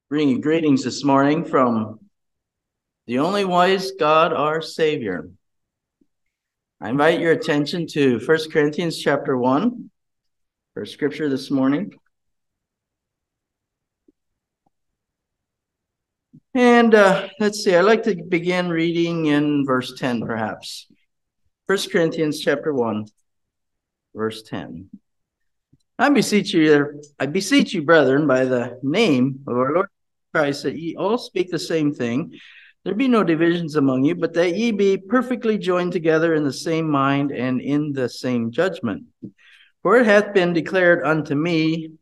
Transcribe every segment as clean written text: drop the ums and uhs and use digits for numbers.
Bring you greetings this morning from the only wise God, our Savior. I invite your attention to 1 Corinthians chapter 1, for scripture this morning. And let's see, I'd like to begin reading in verse 10, perhaps. 1 Corinthians chapter 1, verse 10. I beseech you, brethren, by the name of our Lord Christ, that ye all speak the same thing. There be no divisions among you, but that ye be perfectly joined together in the same mind and in the same judgment. For it hath been declared unto me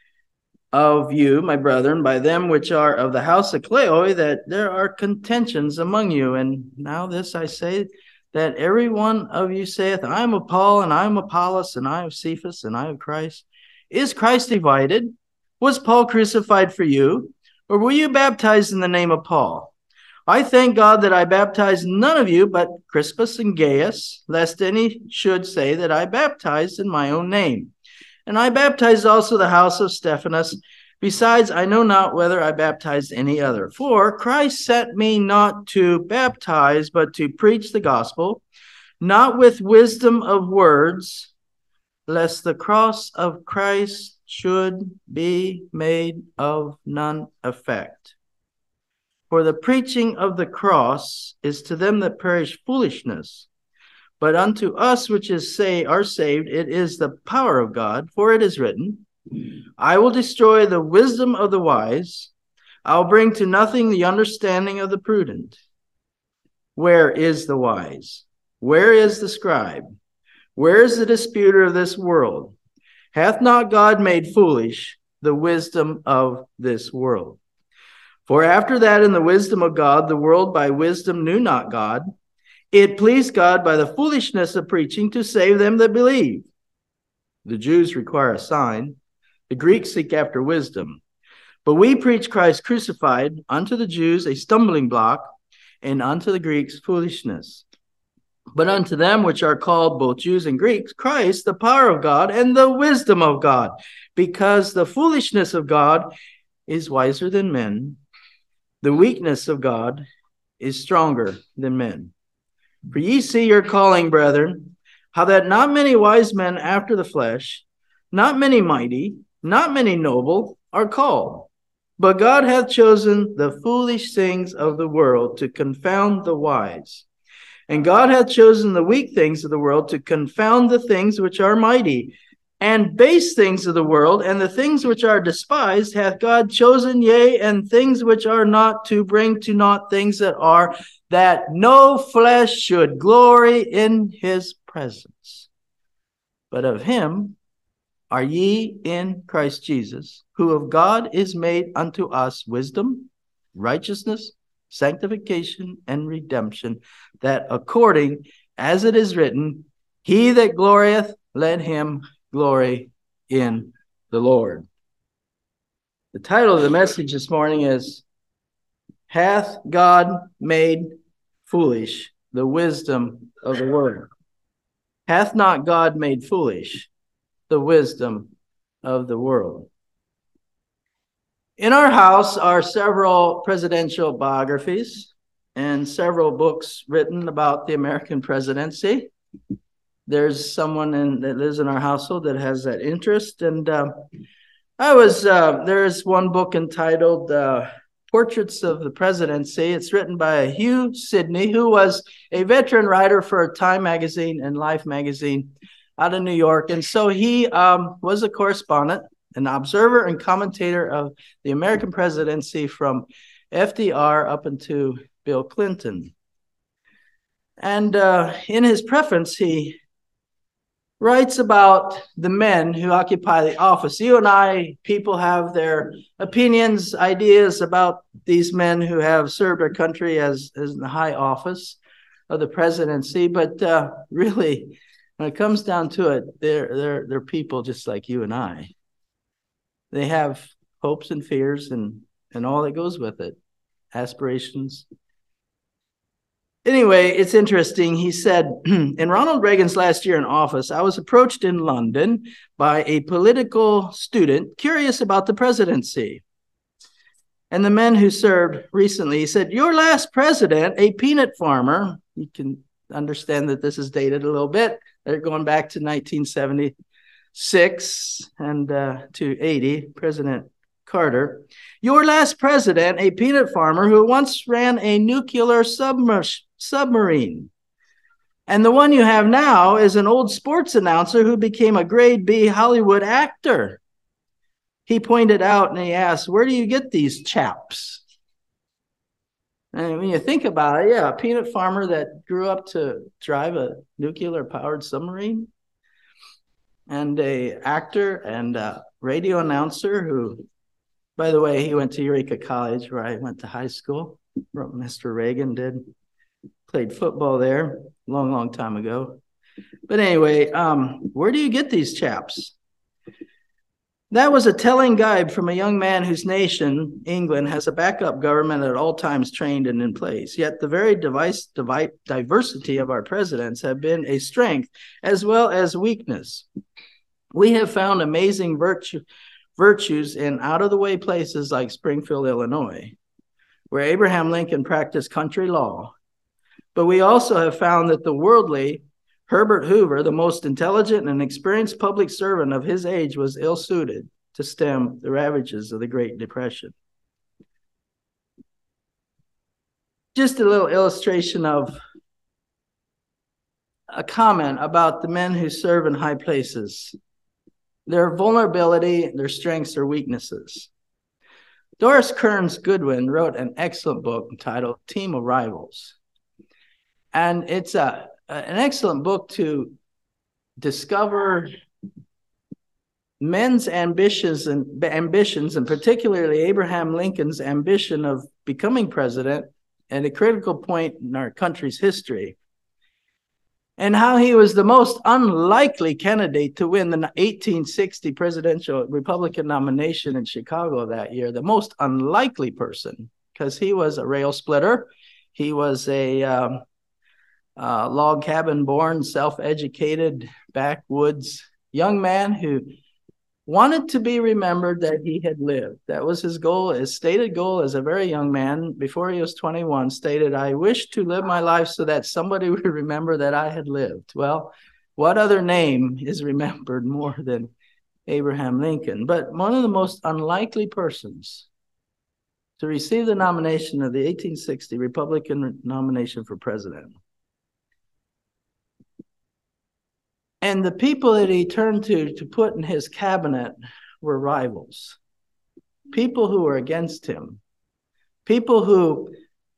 of you, my brethren, by them which are of the house of Chloe, that there are contentions among you. And now this I say, that every one of you saith, I am of Paul, and I am of Apollos, and I of Cephas, and I of Christ. Is Christ divided? Was Paul crucified for you? Or were you baptized in the name of Paul? I thank God that I baptized none of you but Crispus and Gaius, lest any should say that I baptized in my own name. And I baptized also the house of Stephanas. Besides, I know not whether I baptized any other. For Christ sent me not to baptize, but to preach the gospel, not with wisdom of words, lest the cross of Christ should be made of none effect. For the preaching of the cross is to them that perish foolishness, but unto us which are saved, it is the power of God. For it is written, I will destroy the wisdom of the wise. I'll bring to nothing the understanding of the prudent. Where is the wise? Where is the scribe? Where is the disputer of this world? Hath not God made foolish the wisdom of this world? For after that, in the wisdom of God, the world by wisdom knew not God. It pleased God by the foolishness of preaching to save them that believe. The Jews require a sign. The Greeks seek after wisdom. But we preach Christ crucified, unto the Jews a stumbling block, and unto the Greeks foolishness. But unto them which are called both Jews and Greeks, Christ, the power of God and the wisdom of God, because the foolishness of God is wiser than men. The weakness of God is stronger than men. For ye see your calling, brethren, how that not many wise men after the flesh, not many mighty, not many noble are called. But God hath chosen the foolish things of the world to confound the wise. And God hath chosen the weak things of the world to confound the things which are mighty. And base things of the world, and the things which are despised, hath God chosen, yea, and things which are not, to bring to naught things that are, that no flesh should glory in his presence. But of him are ye in Christ Jesus, who of God is made unto us wisdom, righteousness, sanctification, and redemption, that according as it is written, he that glorieth, let him glory in the Lord. The title of the message this morning is, Hath God Made Foolish the Wisdom of the World? Hath not God made foolish the wisdom of the world? In our house are several presidential biographies and several books written about the American presidency. There's someone that lives in our household that has that interest. And there's one book entitled Portraits of the Presidency. It's written by Hugh Sidney, who was a veteran writer for Time Magazine and Life Magazine out of New York. And so he was a correspondent, an observer and commentator of the American presidency from FDR up into Bill Clinton. And in his preface, he writes about the men who occupy the office. You and I, people have their opinions, ideas about these men who have served our country as in the high office of the presidency. But really, when it comes down to it, they're people just like you and I. They have hopes and fears and all that goes with it, aspirations. Anyway, it's interesting. He said, in Ronald Reagan's last year in office, I was approached in London by a political student curious about the presidency. And the men who served recently, he said, your last president, a peanut farmer, you can understand that this is dated a little bit. They're going back to 1976 and to 80, President Carter. Your last president, a peanut farmer who once ran a nuclear submarine. And the one you have now is an old sports announcer who became a grade B Hollywood actor. He pointed out and he asked, where do you get these chaps? And when you think about it, yeah, a peanut farmer that grew up to drive a nuclear-powered submarine, and a actor and a radio announcer who, by the way, he went to Eureka College where I went to high school. Mr. Reagan did. Played football there a long, long time ago. But anyway, where do you get these chaps? That was a telling guide from a young man whose nation, England, has a backup government at all times trained and in place. Yet the very diversity of our presidents have been a strength as well as weakness. We have found amazing virtues in out-of-the-way places like Springfield, Illinois, where Abraham Lincoln practiced country law. But we also have found that the worldly Herbert Hoover, the most intelligent and experienced public servant of his age, was ill-suited to stem the ravages of the Great Depression. Just a little illustration of a comment about the men who serve in high places, their vulnerability, their strengths, or weaknesses. Doris Kearns Goodwin wrote an excellent book entitled Team of Rivals. And it's an excellent book to discover men's ambitions, and particularly Abraham Lincoln's ambition of becoming president at a critical point in our country's history, and how he was the most unlikely candidate to win the 1860 presidential Republican nomination in Chicago that year, the most unlikely person, because he was a rail splitter. He was a log cabin born, self-educated, backwoods young man who wanted to be remembered that he had lived. That was his goal. His stated goal as a very young man, before he was 21, stated, I wish to live my life so that somebody would remember that I had lived. Well, what other name is remembered more than Abraham Lincoln? But one of the most unlikely persons to receive the nomination of the 1860 Republican nomination for president. And the people that he turned to put in his cabinet were rivals, people who were against him, people who,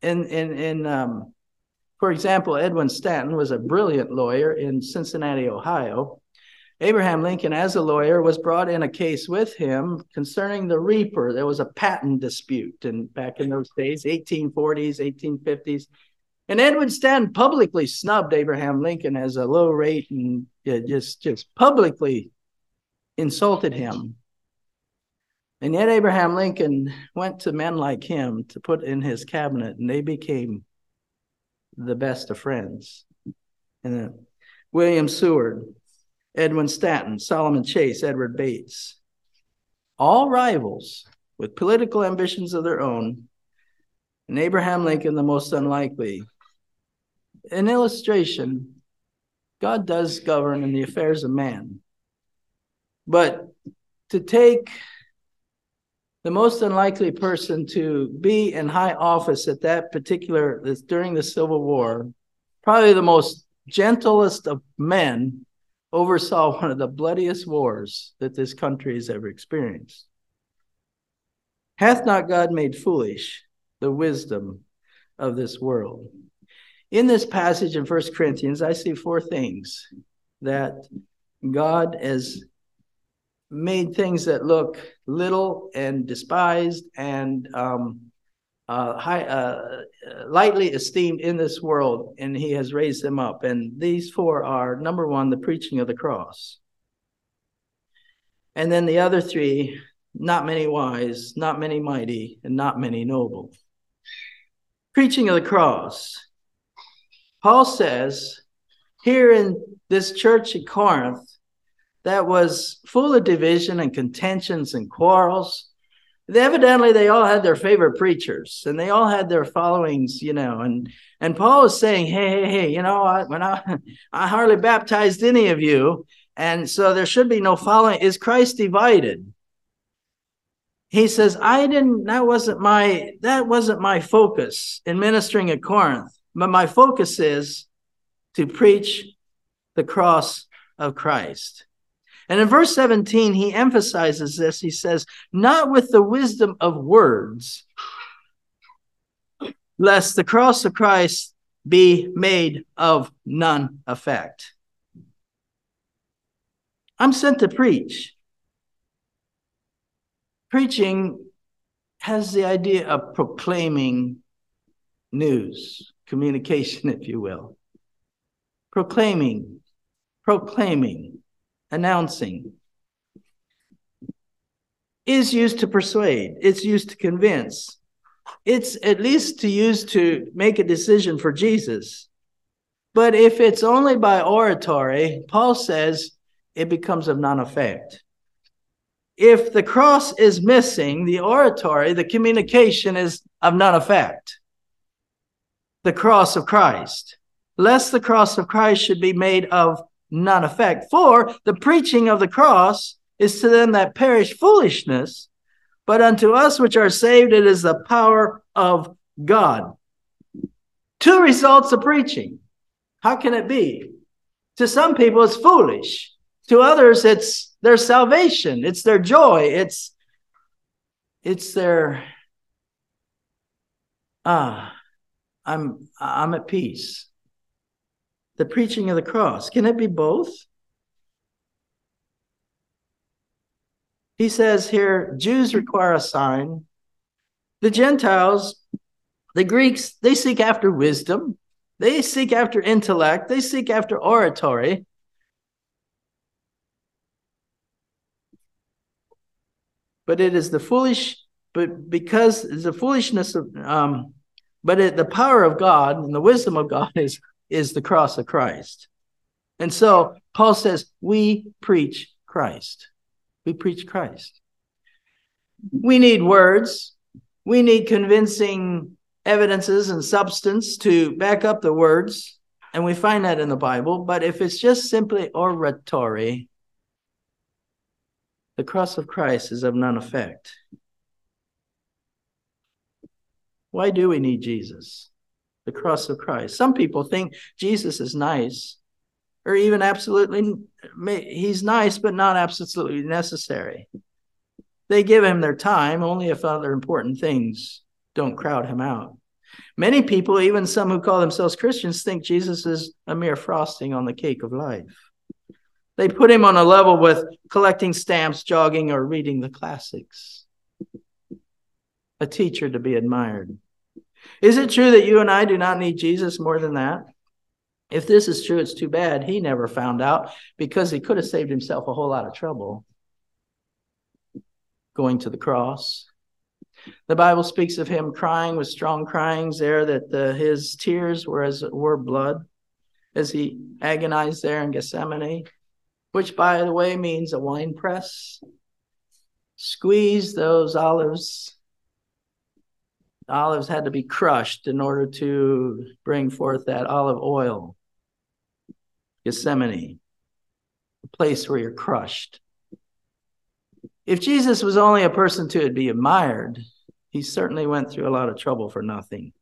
for example, Edwin Stanton was a brilliant lawyer in Cincinnati, Ohio. Abraham Lincoln, as a lawyer, was brought in a case with him concerning the reaper. There was a patent dispute back in those days, 1840s, 1850s. And Edwin Stanton publicly snubbed Abraham Lincoln as a low rate and just publicly insulted him. And yet Abraham Lincoln went to men like him to put in his cabinet, and they became the best of friends. And William Seward, Edwin Stanton, Solomon Chase, Edward Bates, all rivals with political ambitions of their own, and Abraham Lincoln, the most unlikely. An illustration, God does govern in the affairs of man. But to take the most unlikely person to be in high office at that particular, during the Civil War, probably the most gentlest of men, oversaw one of the bloodiest wars that this country has ever experienced. Hath not God made foolish the wisdom of this world? In this passage in 1 Corinthians, I see four things that God has made things that look little and despised and lightly esteemed in this world, and he has raised them up. And these four are, number one, the preaching of the cross. And then the other three, not many wise, not many mighty, and not many noble. Preaching of the cross. Paul says here in this church at Corinth that was full of division and contentions and quarrels, Evidently, they all had their favorite preachers, and they all had their followings, and Paul is saying, hey, I hardly baptized any of you, and so there should be no following. Is Christ divided? He says, that wasn't my focus in ministering at Corinth, but my focus is to preach the cross of Christ. And in verse 17, he emphasizes this. He says, not with the wisdom of words, lest the cross of Christ be made of none effect. I'm sent to preach. Preaching has the idea of proclaiming news, communication, if you will. Proclaiming, announcing is used to persuade. It's used to convince. It's at least used to make a decision for Jesus. But if it's only by oratory, Paul says it becomes of none effect. If the cross is missing, the oratory, the communication is of none effect. The cross of Christ. Lest the cross of Christ should be made of none effect. For the preaching of the cross is to them that perish foolishness, but unto us which are saved, it is the power of God. Two results of preaching. How can it be? To some people, it's foolish. To others, it's their salvation. It's their joy. It's their, I'm at peace. The preaching of the cross. Can it be both? He says here, Jews require a sign. The Gentiles, the Greeks, they seek after wisdom. They seek after intellect. They seek after oratory. But it is the foolish, but because it's the foolishness of, the power of God and the wisdom of God is the cross of Christ. And so Paul says, we preach Christ. We preach Christ. We need words. We need convincing evidences and substance to back up the words. And we find that in the Bible. But if it's just simply oratory, the cross of Christ is of none effect. Why do we need Jesus? The cross of Christ. Some people think Jesus is nice, or even absolutely, he's nice, but not absolutely necessary. They give him their time only if other important things don't crowd him out. Many people, even some who call themselves Christians, think Jesus is a mere frosting on the cake of life. They put him on a level with collecting stamps, jogging, or reading the classics. A teacher to be admired. Is it true that you and I do not need Jesus more than that? If this is true, it's too bad he never found out, because he could have saved himself a whole lot of trouble going to the cross. The Bible speaks of him crying with strong cryings there, that his tears were as it were blood as he agonized there in Gethsemane, which, by the way, means a wine press. Squeeze those olives. The olives had to be crushed in order to bring forth that olive oil. Gethsemane, a place where you're crushed. If Jesus was only a person to be admired, he certainly went through a lot of trouble for nothing.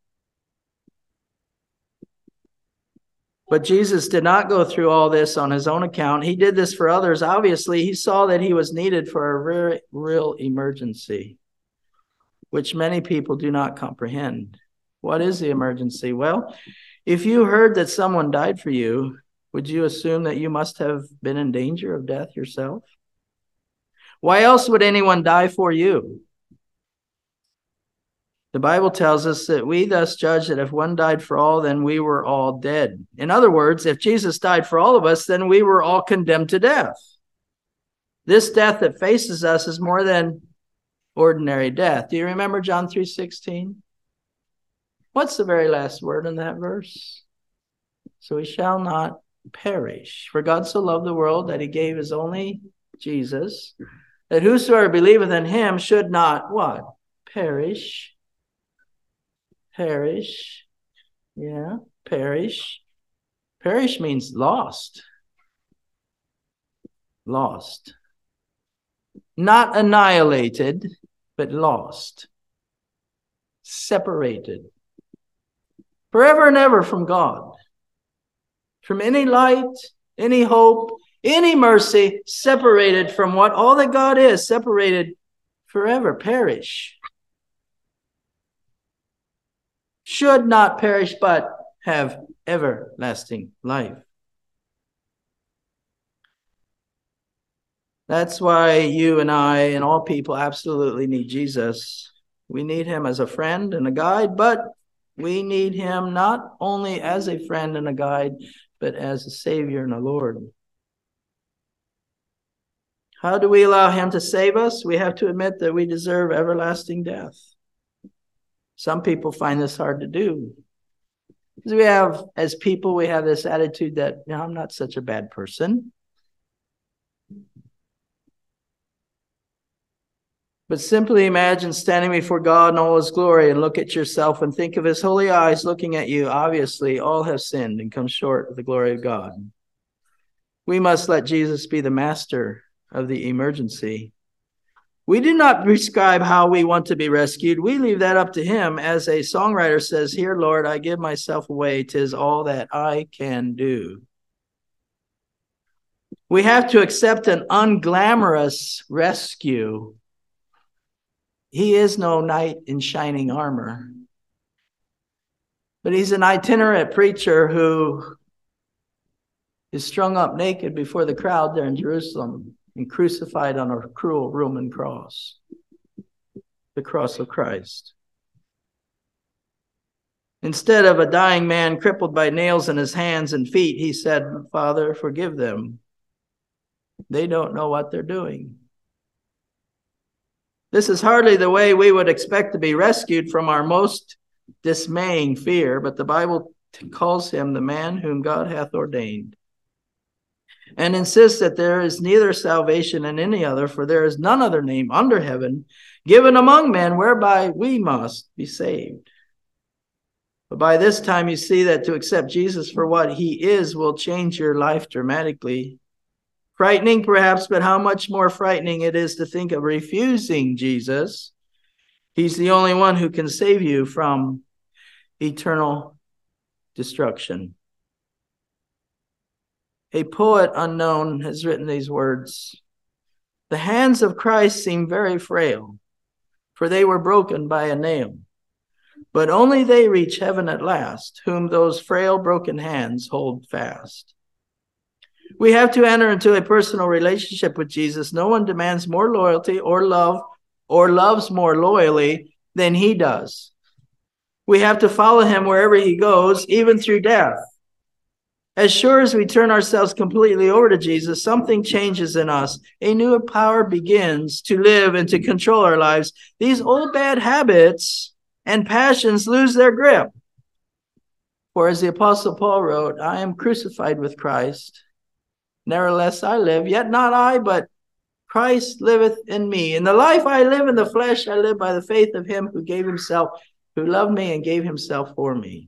But Jesus did not go through all this on his own account. He did this for others. Obviously, he saw that he was needed for a very real emergency, which many people do not comprehend. What is the emergency? Well, if you heard that someone died for you, would you assume that you must have been in danger of death yourself? Why else would anyone die for you? The Bible tells us that we thus judge that if one died for all, then we were all dead. In other words, if Jesus died for all of us, then we were all condemned to death. This death that faces us is more than ordinary death. Do you remember John 3:16? What's the very last word in that verse? So we shall not perish. For God so loved the world that he gave his only Jesus, that whosoever believeth in him should not, what? Perish. Perish. Yeah, perish. Perish means lost. Lost. Not annihilated, but lost. Separated. Forever and ever from God. From any light, any hope, any mercy, separated from what all that God is, separated forever, perish. Should not perish, but have everlasting life. That's why you and I and all people absolutely need Jesus. We need him as a friend and a guide, but we need him not only as a friend and a guide, but as a Savior and a Lord. How do we allow him to save us? We have to admit that we deserve everlasting death. Some people find this hard to do. We have, as people, we have this attitude that, you know, I'm not such a bad person. But simply imagine standing before God in all his glory and look at yourself and think of his holy eyes looking at you. Obviously, all have sinned and come short of the glory of God. We must let Jesus be the master of the emergency. We do not prescribe how we want to be rescued. We leave that up to him. As a songwriter says, "Here, Lord, I give myself away. 'Tis all that I can do." We have to accept an unglamorous rescue. He is no knight in shining armor, but he's an itinerant preacher who is strung up naked before the crowd there in Jerusalem and crucified on a cruel Roman cross, the cross of Christ. Instead of a dying man crippled by nails in his hands and feet, he said, "Father, forgive them. They don't know what they're doing." This is hardly the way we would expect to be rescued from our most dismaying fear, but the Bible calls him the man whom God hath ordained, and insists that there is neither salvation in any other, for there is none other name under heaven given among men whereby we must be saved. But by this time you see that to accept Jesus for what he is will change your life dramatically. Frightening perhaps, but how much more frightening it is to think of refusing Jesus. He's the only one who can save you from eternal destruction. A poet unknown has written these words: "The hands of Christ seem very frail, for they were broken by a nail. But only they reach heaven at last, whom those frail broken hands hold fast." We have to enter into a personal relationship with Jesus. No one demands more loyalty or love or loves more loyally than he does. We have to follow him wherever he goes, even through death. As sure as we turn ourselves completely over to Jesus, something changes in us. A new power begins to live and to control our lives. These old bad habits and passions lose their grip. For as the Apostle Paul wrote, "I am crucified with Christ. Nevertheless I live, yet not I, but Christ liveth in me. In the life I live in the flesh, I live by the faith of him who gave himself, who loved me and gave himself for me."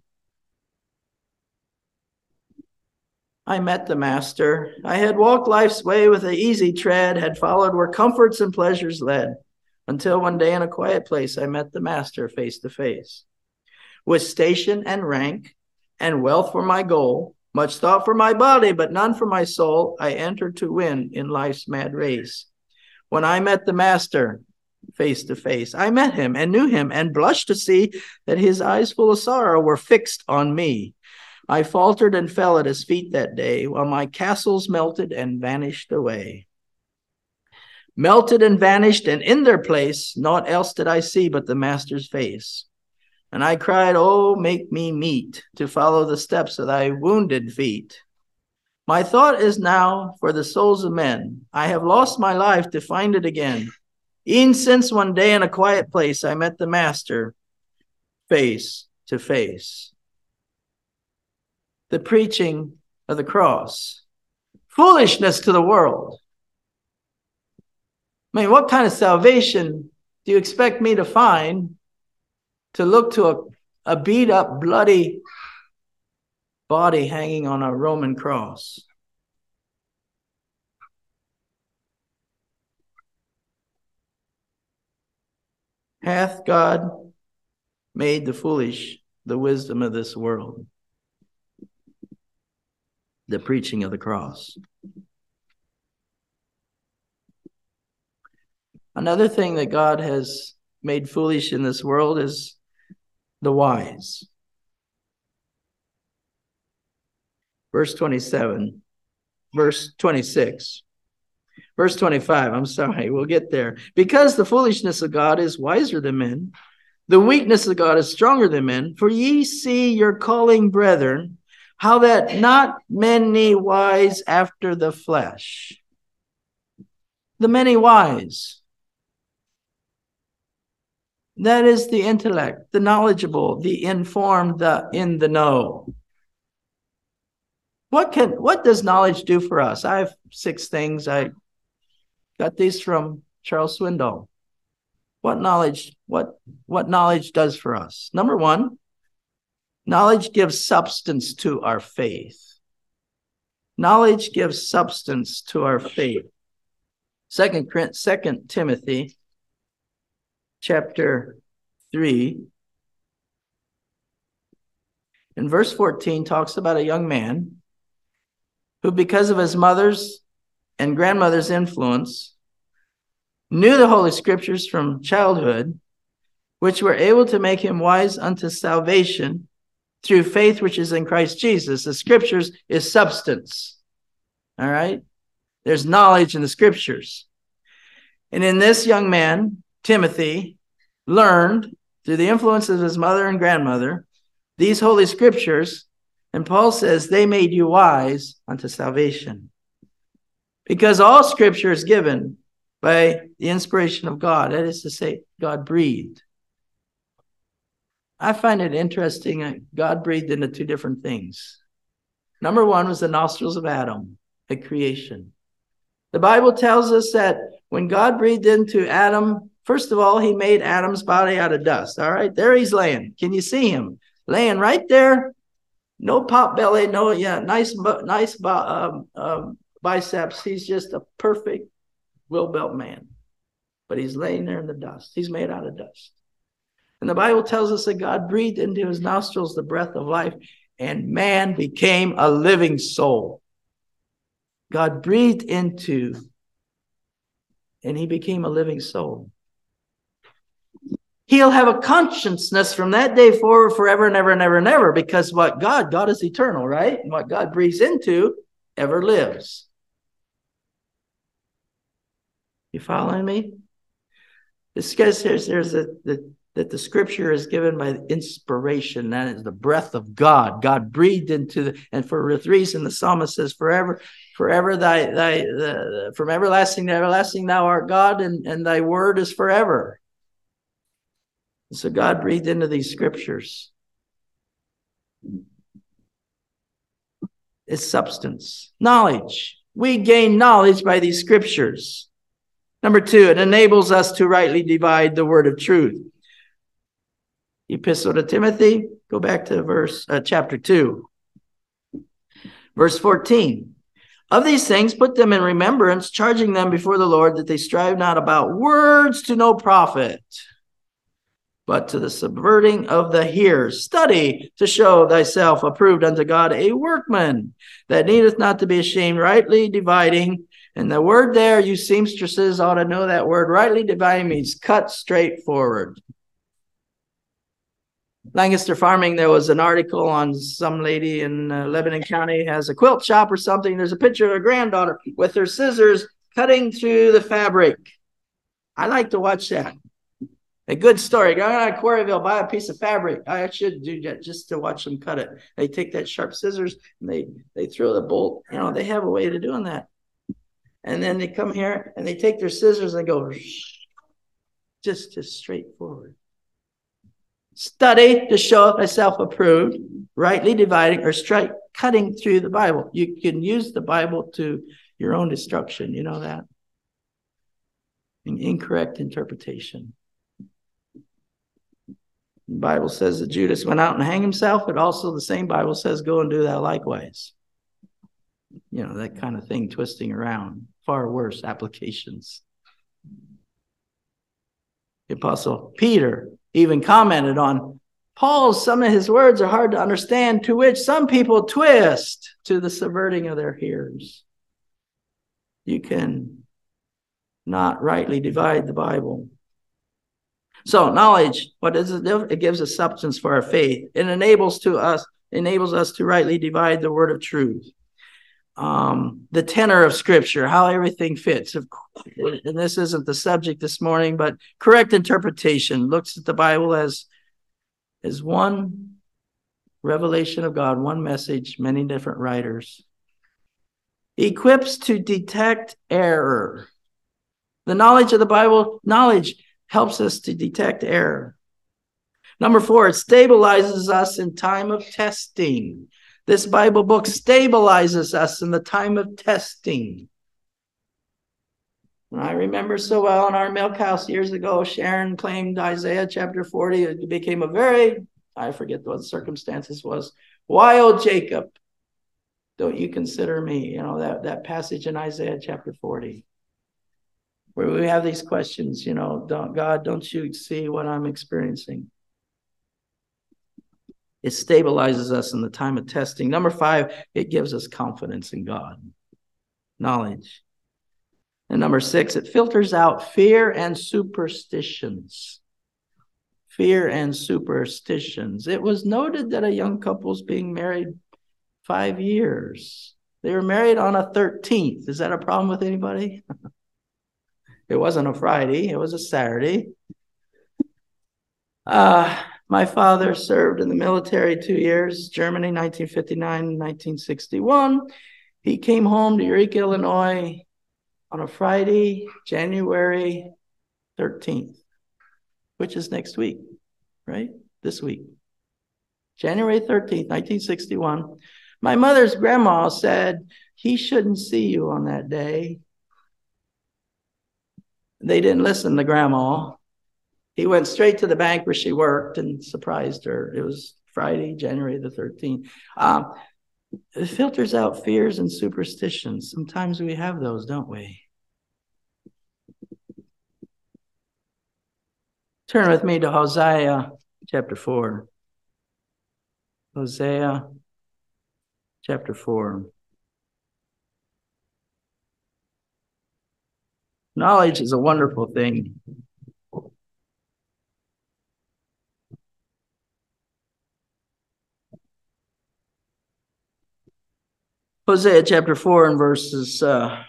I met the Master. I had walked life's way with an easy tread, had followed where comforts and pleasures led, until one day in a quiet place I met the Master face to face. With station and rank and wealth for my goal, much thought for my body, but none for my soul, I entered to win in life's mad race. When I met the Master face to face, I met him and knew him and blushed to see that his eyes full of sorrow were fixed on me. I faltered and fell at his feet that day, while my castles melted and vanished away. Melted and vanished, and in their place, naught else did I see but the Master's face. And I cried, "Oh, make me meet to follow the steps of thy wounded feet." My thought is now for the souls of men. I have lost my life to find it again. E'en since one day in a quiet place I met the Master face to face. The preaching of the cross. Foolishness to the world. I mean, what kind of salvation do you expect me to find to look to a beat up, bloody body hanging on a Roman cross? Hath God made the foolish the wisdom of this world? The preaching of the cross. Another thing that God has made foolish in this world is the wise. Verse 27, verse 26, verse 25. I'm sorry, we'll get there. Because the foolishness of God is wiser than men, the weakness of God is stronger than men. For ye see your calling, brethren, how that not many wise after the flesh. The many wise. That is the intellect, the knowledgeable, the informed, the in the know. What does knowledge do for us? I have 6 things. I got these from Charles Swindoll. What knowledge does for us? Number 1, knowledge gives substance to our faith. Knowledge gives substance to our faith. 2 Timothy chapter 3 and verse 14 talks about a young man who, because of his mother's and grandmother's influence, knew the Holy Scriptures from childhood, which were able to make him wise unto salvation through faith which is in Christ Jesus. The Scriptures is substance. All right? There's knowledge in the Scriptures. And in this young man, Timothy, learned through the influence of his mother and grandmother these Holy Scriptures, and Paul says they made you wise unto salvation. Because all Scripture is given by the inspiration of God. That is to say, God breathed. I find it interesting that God breathed into 2 different things. Number 1 was the nostrils of Adam at creation. The Bible tells us that when God breathed into Adam, first of all, he made Adam's body out of dust. All right, there he's laying. Can you see him? Laying right there. No pot belly, nice biceps. He's just a perfect well-built man. But he's laying there in the dust. He's made out of dust. And the Bible tells us that God breathed into his nostrils the breath of life, and man became a living soul. God breathed into, and he became a living soul. He'll have a consciousness from that day forward forever and ever and ever and ever, because what God is eternal, right? And what God breathes into ever lives. You following me? This guy says that the Scripture is given by inspiration. That is the breath of God. God breathed into and for this reason the psalmist says, forever from everlasting to everlasting thou art God, and thy word is forever. So God breathed into these Scriptures. It's substance. Knowledge. We gain knowledge by these Scriptures. Number 2, it enables us to rightly divide the word of truth. Epistle to Timothy, go back to chapter 2. Verse 14. Of these things, put them in remembrance, charging them before the Lord that they strive not about words to no profit, but to the subverting of the hearers. Study to show thyself approved unto God, a workman that needeth not to be ashamed, rightly dividing. And the word there, you seamstresses ought to know that word. Rightly dividing means cut straight forward. Lancaster Farming, there was an article on some lady in Lebanon County has a quilt shop or something. There's a picture of her granddaughter with her scissors cutting through the fabric. I like to watch that. A good story. Go to Quarryville, buy a piece of fabric. I should do that just to watch them cut it. They take that sharp scissors and they throw the bolt. You know, they have a way of doing that. And then they come here and they take their scissors and go just straight forward. Study to show thyself approved, rightly dividing or cutting through the Bible. You can use the Bible to your own destruction. You know that? and incorrect interpretation. The Bible says that Judas went out and hanged himself, but also the same Bible says, go and do that likewise. You know, that kind of thing, twisting around. Far worse applications. The Apostle Peter even commented on some of his words are hard to understand, to which some people twist to the subverting of their hearers. You can not rightly divide the Bible. So knowledge, what does it do? It gives us substance for our faith. It enables us to rightly divide the word of truth. The tenor of Scripture, how everything fits. And this isn't the subject this morning, but correct interpretation looks at the Bible as one revelation of God, one message, many different writers. Equips to detect error. The knowledge of the Bible, helps us to detect error. Number 4, it stabilizes us in time of testing. This Bible book stabilizes us in the time of testing. And I remember so well in our milk house years ago, Sharon claimed Isaiah chapter 40. It became a very, I forget what the circumstances was. Why, O Jacob, don't you consider me? You know, that passage in Isaiah chapter 40. Where we have these questions, you know, God, don't you see what I'm experiencing? It stabilizes us in the time of testing. Number 5, it gives us confidence in God, knowledge. And number 6, it filters out fear and superstitions. Fear and superstitions. It was noted that a young couple's being married 5 years. They were married on a 13th. Is that a problem with anybody? It wasn't a Friday. It was a Saturday. My father served in the military 2 years, Germany, 1959 and 1961. He came home to Eureka, Illinois on a Friday, January 13th, which is next week, right? This week. January 13th, 1961. My mother's grandma said he shouldn't see you on that day. They didn't listen to Grandma. He went straight to the bank where she worked and surprised her. It was Friday, January the 13th. It filters out fears and superstitions. Sometimes we have those, don't we? Turn with me to Hosea chapter 4. Hosea chapter 4. Knowledge is a wonderful thing. Hosea chapter 4 and verses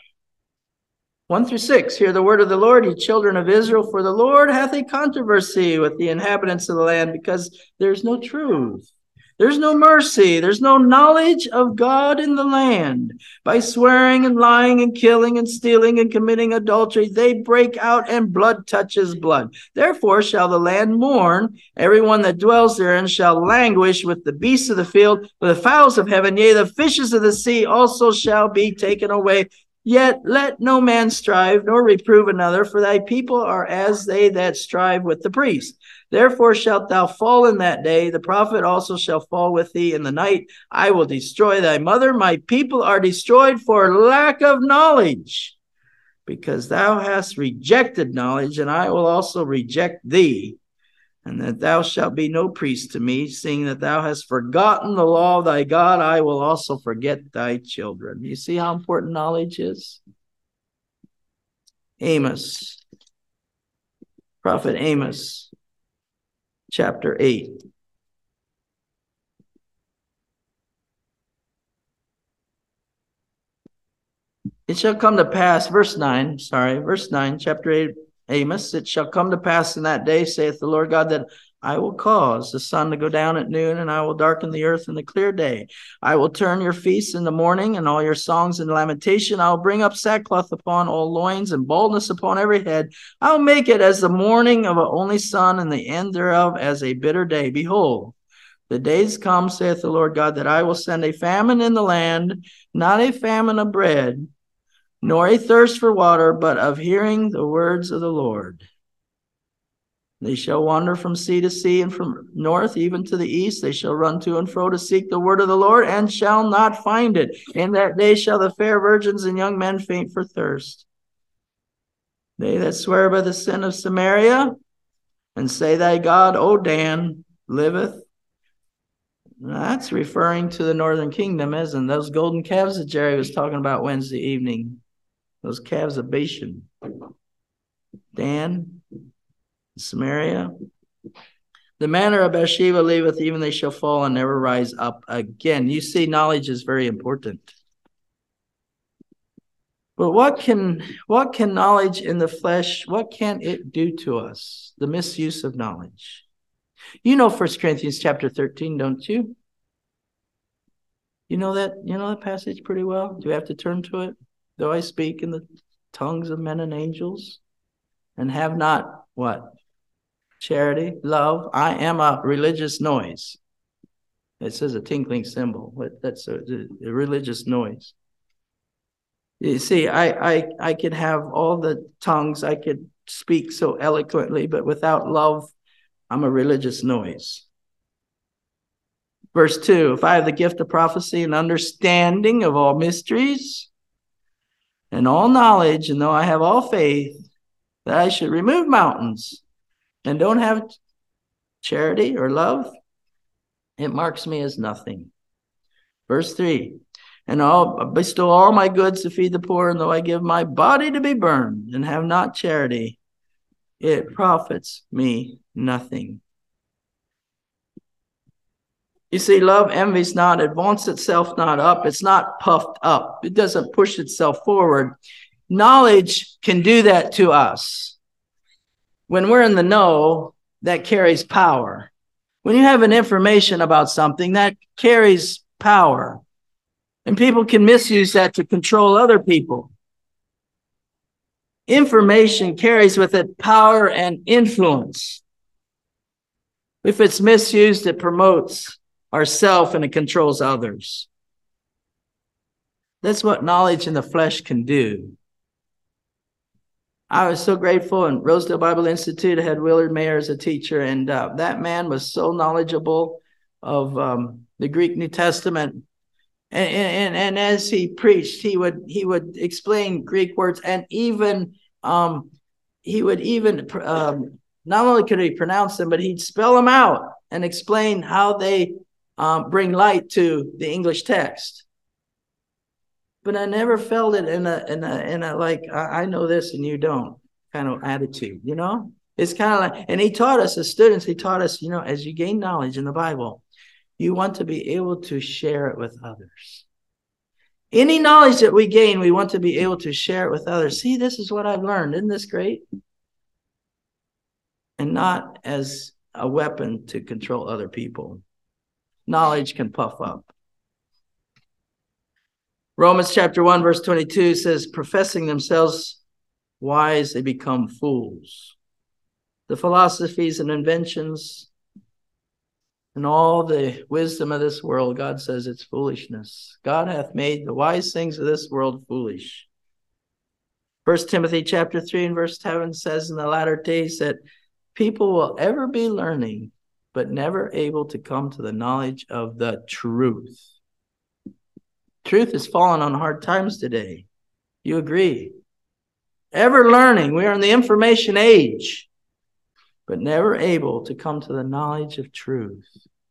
1 through 6. Hear the word of the Lord, ye children of Israel, for the Lord hath a controversy with the inhabitants of the land, because there's no truth. There's no mercy. There's no knowledge of God in the land. By swearing and lying and killing and stealing and committing adultery, they break out and blood touches blood. Therefore shall the land mourn. Everyone that dwells therein shall languish with the beasts of the field, with the fowls of heaven. Yea, the fishes of the sea also shall be taken away. Yet let no man strive nor reprove another, for thy people are as they that strive with the priest. Therefore shalt thou fall in that day, the prophet also shall fall with thee in the night. I will destroy thy mother. My people are destroyed for lack of knowledge, because thou hast rejected knowledge, and I will also reject thee, and that thou shalt be no priest to me, seeing that thou hast forgotten the law of thy God. I will also forget thy children. You see how important knowledge is? Amos, prophet Amos, chapter 8. It shall come to pass, verse 9, chapter 8, Amos, it shall come to pass in that day, saith the Lord God, that I will cause the sun to go down at noon, and I will darken the earth in the clear day. I will turn your feasts in the morning, and all your songs in lamentation. I will bring up sackcloth upon all loins, and baldness upon every head. I will make it as the morning of an only son, and the end thereof as a bitter day. Behold, the days come, saith the Lord God, that I will send a famine in the land, not a famine of bread, nor a thirst for water, but of hearing the words of the Lord. They shall wander from sea to sea, and from north even to the east. They shall run to and fro to seek the word of the Lord, and shall not find it. In that day shall the fair virgins and young men faint for thirst. They that swear by the sin of Samaria, and say, thy God, O Dan, liveth. That's referring to the northern kingdom, isn't it? Those golden calves that Jerry was talking about Wednesday evening. Those calves of Bashan. Dan, Samaria. The manner of Bathsheba leaveth, even they shall fall and never rise up again. You see, knowledge is very important. But what can knowledge in the flesh, what can it do to us? The misuse of knowledge. You know 1 Corinthians chapter 13, don't you? You know that passage pretty well? Do we have to turn to it? Though I speak in the tongues of men and angels, and have not what? Charity, love. I am a religious noise. It says a tinkling cymbal, but that's a religious noise. You see, I could have all the tongues, I could speak so eloquently, but without love, I'm a religious noise. Verse 2, if I have the gift of prophecy and understanding of all mysteries and all knowledge, and though I have all faith, that I should remove mountains and don't have charity or love, it marks me as nothing. Verse 3, and I'll bestow all my goods to feed the poor, and though I give my body to be burned and have not charity, it profits me nothing. You see, love envies not, it vaunts itself not up, it's not puffed up, it doesn't push itself forward. Knowledge can do that to us. When we're in the know, that carries power. When you have an information about something, that carries power. And people can misuse that to control other people. Information carries with it power and influence. If it's misused, it promotes ourselves and it controls others. That's what knowledge in the flesh can do. I was so grateful in Rosedale Bible Institute. I had Willard Mayer as a teacher, and that man was so knowledgeable of the Greek New Testament. And as he preached, he would explain Greek words, and even he would even not only could he pronounce them, but he'd spell them out and explain how they bring light to the English text. But I never felt it in a like I know this and you don't kind of attitude. You know, it's kind of like, and he taught us as students. He taught us, as you gain knowledge in the Bible, you want to be able to share it with others. Any knowledge that we gain, we want to be able to share it with others. See, this is what I've learned. Isn't this great? And not as a weapon to control other people. Knowledge can puff up. Romans chapter 1, verse 22 says, professing themselves wise, they become fools. The philosophies and inventions and all the wisdom of this world, God says it's foolishness. God hath made the wise things of this world foolish. 1 Timothy chapter 3 and verse 7 says in the latter days that people will ever be learning, but never able to come to the knowledge of the truth. Truth has fallen on hard times today. You agree? Ever learning. We are in the information age, but never able to come to the knowledge of truth.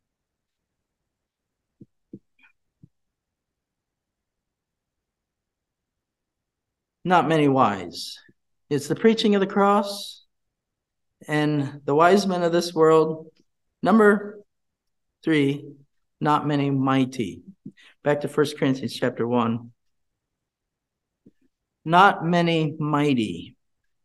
Not many wise. It's the preaching of the cross and the wise men of this world. Number 3, not many mighty. Back to 1 Corinthians chapter 1. Not many mighty.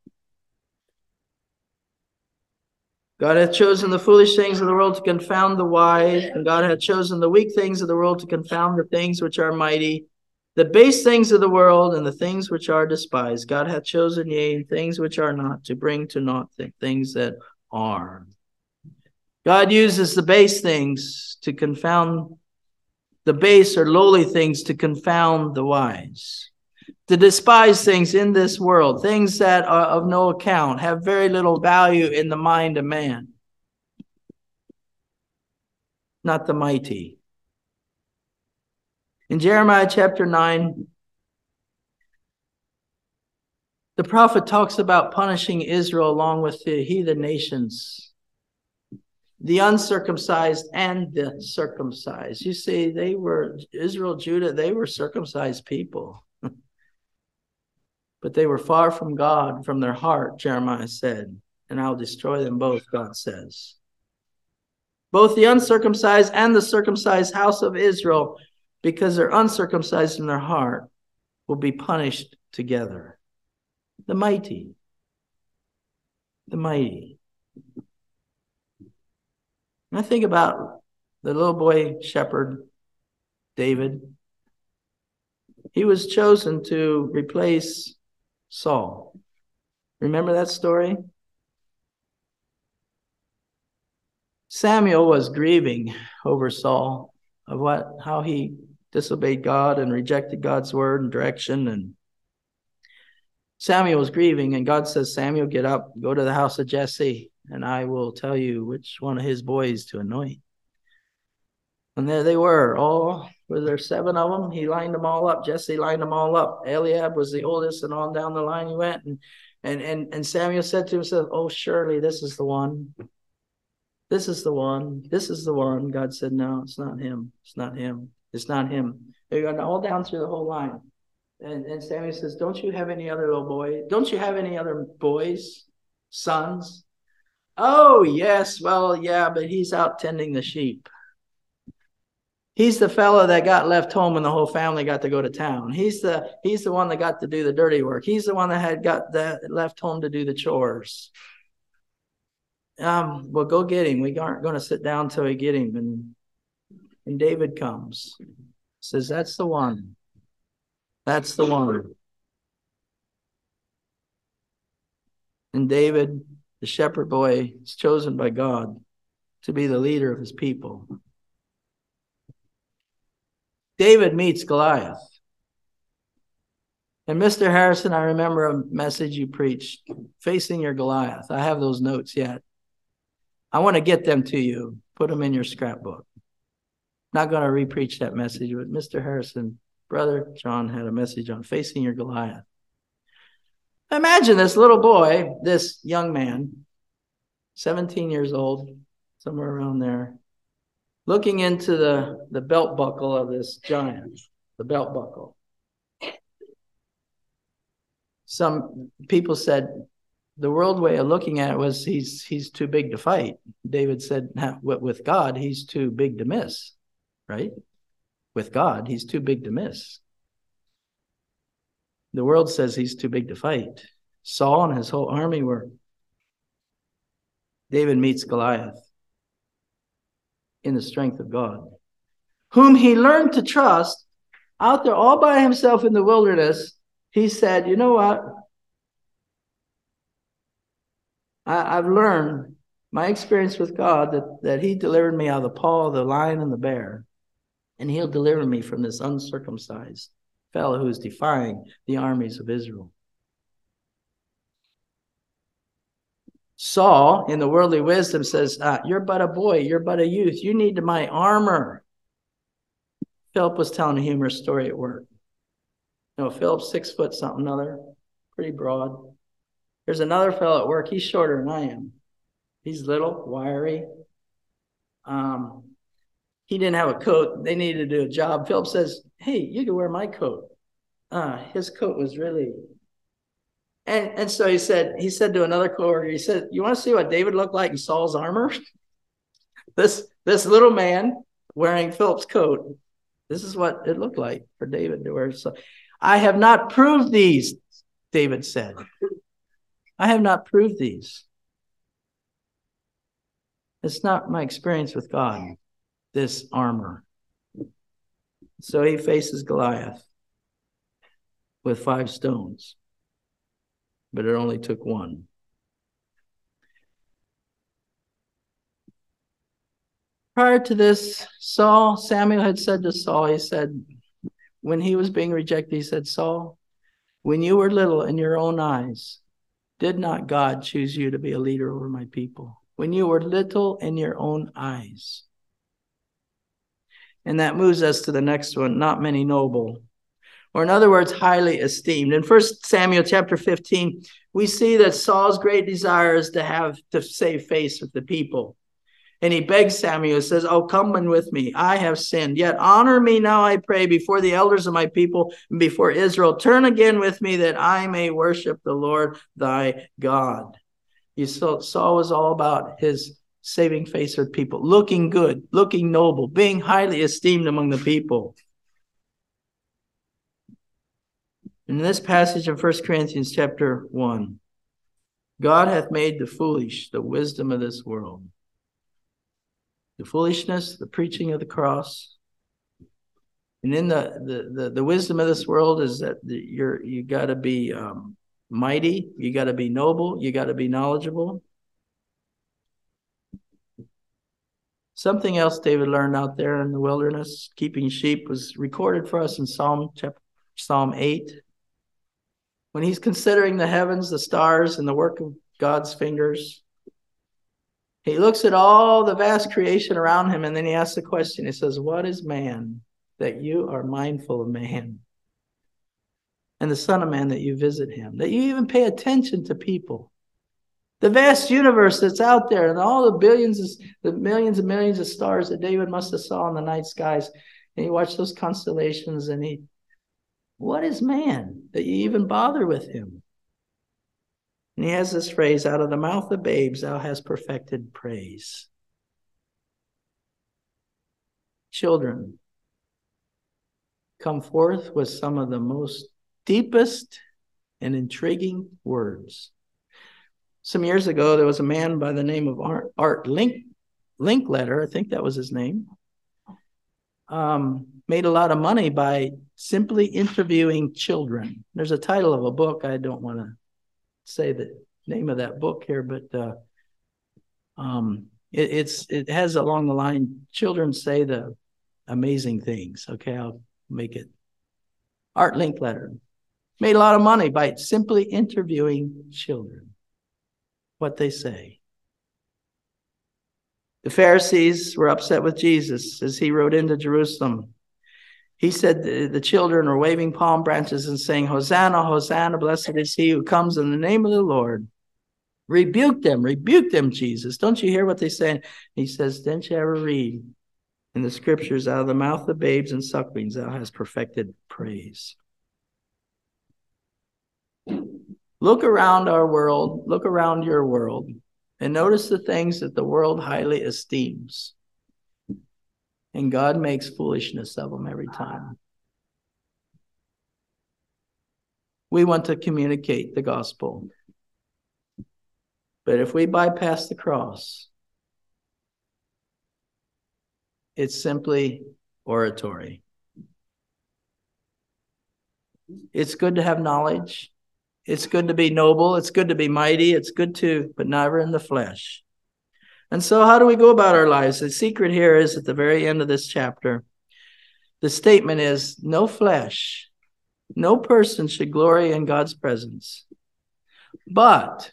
God hath chosen the foolish things of the world to confound the wise, and God hath chosen the weak things of the world to confound the things which are mighty, the base things of the world and the things which are despised. God hath chosen, yea, things which are not, to bring to naught things that are. God uses the base things to confound the base or lowly things to confound the wise. to despise things in this world, things that are of no account, have very little value in the mind of man, not the mighty. In Jeremiah chapter 9, the prophet talks about punishing Israel along with the heathen nations, the uncircumcised and the circumcised. You see, they were, Israel, Judah, they were circumcised people. But they were far from God, from their heart, Jeremiah said, and I'll destroy them both, God says. Both the uncircumcised and the circumcised house of Israel, because they're uncircumcised in their heart, will be punished together. The mighty. The mighty. And I think about the little boy shepherd, David. He was chosen to replace Saul. Remember that story? Samuel was grieving over Saul, of how he disobeyed God and rejected God's word and direction. And Samuel was grieving, and God says, Samuel, get up, go to the house of Jesse, and I will tell you which one of his boys to anoint. And there they were, were there 7 of them? He lined them all up. Jesse lined them all up. Eliab was the oldest, and on down the line he went. And Samuel said to himself, oh, surely this is the one. This is the one. This is the one. God said, no, it's not him. It's not him. It's not him. They're going all down through the whole line. And Samuel says, don't you have any other little boy? Don't you have any other boys, sons? Oh, yes. Well, yeah, but he's out tending the sheep. He's the fellow that got left home and the whole family got to go to town. He's the one that got to do the dirty work. He's the one that got left home to do the chores. Well, go get him. We aren't going to sit down until we get him. And David comes. Says, that's the one. That's the one. And David, the shepherd boy, is chosen by God to be the leader of his people. David meets Goliath. And Mr. Harrison, I remember a message you preached, Facing Your Goliath. I have those notes yet. I want to get them to you. Put them in your scrapbook. Not going to re-preach that message, but Mr. Harrison, Brother John had a message on Facing Your Goliath. Imagine this little boy, this young man, 17 years old, somewhere around there, looking into the belt buckle of this giant, the belt buckle. Some people said the world way of looking at it was he's too big to fight. David said, with God, he's too big to miss, right? With God, he's too big to miss. The world says he's too big to fight. Saul and his whole army were. David meets Goliath in the strength of God, whom he learned to trust out there all by himself in the wilderness. He said, you know what? I've learned my experience with God that he delivered me out of the paw of the lion and the bear. And he'll deliver me from this uncircumcised fellow who's defying the armies of Israel. Saul, in the worldly wisdom, says, you're but a boy, you're but a youth. You need my armor. Philip was telling a humorous story at work. Philip's 6 foot something other, pretty broad. There's another fellow at work. He's shorter than I am. He's little, wiry. He didn't have a coat. They needed to do a job. Philip says, hey, you can wear my coat. His coat was really... And so he said to another coworker, he said, you want to see what David looked like in Saul's armor? This little man wearing Philip's coat. This is what it looked like for David to wear. So I have not proved these, David said. I have not proved these. It's not my experience with God, this armor. So he faces Goliath with 5 stones. But it only took 1. Prior to this, Samuel had said to Saul, he said, when he was being rejected, he said, Saul, when you were little in your own eyes, did not God choose you to be a leader over my people? When you were little in your own eyes. And that moves us to the next one, not many noble. Or in other words, highly esteemed. In 1 Samuel chapter 15, we see that Saul's great desire is to save face with the people. And he begs Samuel, says, "Oh, come in with me. I have sinned. Yet honor me now, I pray, before the elders of my people and before Israel. Turn again with me that I may worship the Lord thy God." Saul was all about his saving face with people, looking good, looking noble, being highly esteemed among the people. In this passage of 1 Corinthians chapter 1, God hath made the foolish the wisdom of this world. The foolishness, the preaching of the cross. And in the wisdom of this world is that you got to be mighty, you got to be noble, you got to be knowledgeable. Something else David learned out there in the wilderness, keeping sheep, was recorded for us in Psalm 8. When he's considering the heavens, the stars, and the work of God's fingers, he looks at all the vast creation around him, and then he asks the question. He says, "What is man that you are mindful of man? And the Son of Man that you visit him, that you even pay attention to people." The vast universe that's out there and all the millions and millions of stars that David must have saw in the night skies. And you watch those constellations and what is man that you even bother with him? And he has this phrase, "Out of the mouth of babes, thou hast perfected praise." Children come forth with some of the most deepest and intriguing words. Some years ago, there was a man by the name of Art Linkletter, I think that was his name, made a lot of money by simply interviewing children. There's a title of a book. I don't want to say the name of that book here, but it has along the line, "Children say the amazing things." Okay, I'll make it. Art Linkletter made a lot of money by simply interviewing children. What they say. The Pharisees were upset with Jesus as he rode into Jerusalem. He said the children were waving palm branches and saying, "Hosanna, Hosanna, blessed is he who comes in the name of the Lord." Rebuke them, Jesus. Don't you hear what they say? He says, "Didn't you ever read in the scriptures, out of the mouth of babes and sucklings, thou hast perfected praise." Look around our world, look around your world, and notice the things that the world highly esteems. And God makes foolishness of them every time. We want to communicate the gospel. But if we bypass the cross, it's simply oratory. It's good to have knowledge. It's good to be noble. It's good to be mighty. It's good to, but never in the flesh. And so how do we go about our lives? The secret here is at the very end of this chapter. The statement is, no flesh, no person should glory in God's presence. But,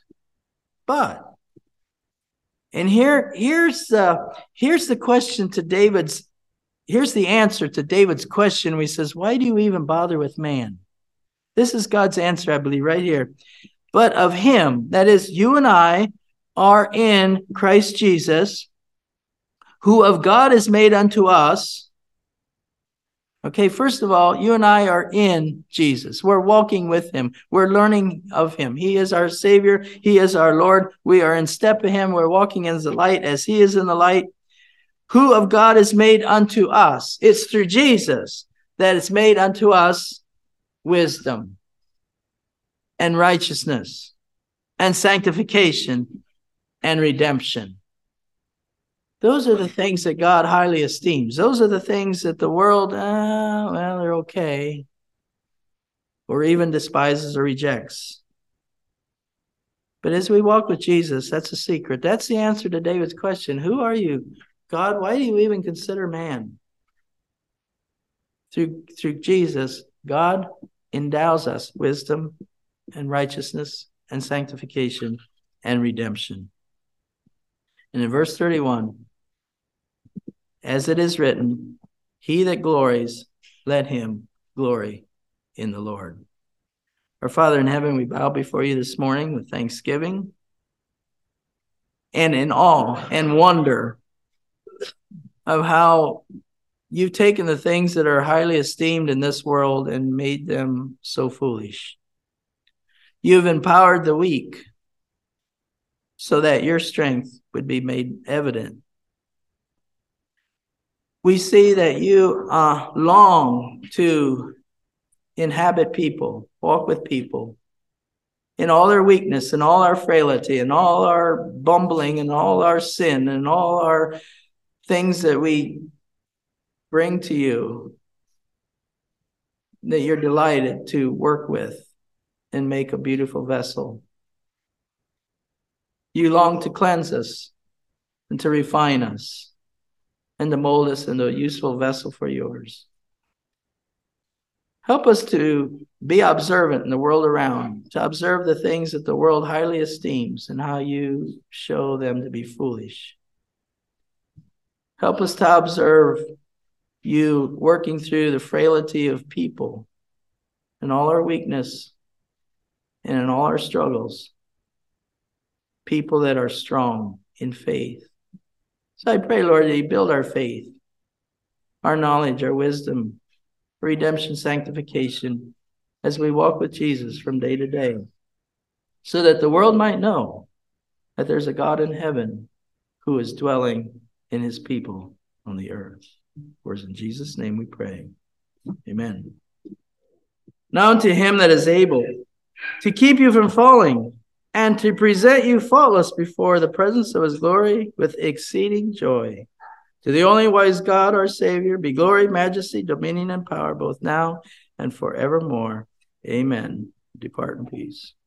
and here's the question to David's, here's the answer to David's question when he says, "Why do you even bother with man?" This is God's answer, I believe, right here. "But of him," that is, you and I are in Christ Jesus, "who of God is made unto us." Okay, first of all, you and I are in Jesus. We're walking with him. We're learning of him. He is our Savior. He is our Lord. We are in step with him. We're walking in the light as he is in the light. "Who of God is made unto us." It's through Jesus that it's made unto us wisdom and righteousness and sanctification and redemption. Those are the things that God highly esteems. Those are the things that the world, well, they're okay, or even despises or rejects. But as we walk with Jesus, that's a secret. That's the answer to David's question. Who are you, God? Why do you even consider man? Through Jesus, God endows us wisdom and righteousness and sanctification and redemption. And in verse 31, as it is written, he that glories, let him glory in the Lord. Our Father in heaven, we bow before you this morning with thanksgiving and in awe and wonder of how you've taken the things that are highly esteemed in this world and made them so foolish. You've empowered the weak so that your strength would be made evident. We see that you long to inhabit people, walk with people in all their weakness and all our frailty and all our bumbling and all our sin and all our things that we bring to you, that you're delighted to work with and make a beautiful vessel. You long to cleanse us and to refine us and to mold us into a useful vessel for yours. Help us to be observant in the world around, to observe the things that the world highly esteems and how you show them to be foolish. Help us to observe you working through the frailty of people and all our weakness and in all our struggles. People that are strong in faith. So I pray, Lord, that you build our faith, our knowledge, our wisdom, redemption, sanctification, as we walk with Jesus from day to day, so that the world might know that there's a God in heaven who is dwelling in his people on the earth. For in Jesus' name we pray. Amen. Now unto him that is able to keep you from falling and to present you faultless before the presence of his glory with exceeding joy. To the only wise God, our Savior, be glory, majesty, dominion, and power, both now and forevermore. Amen. Depart in peace.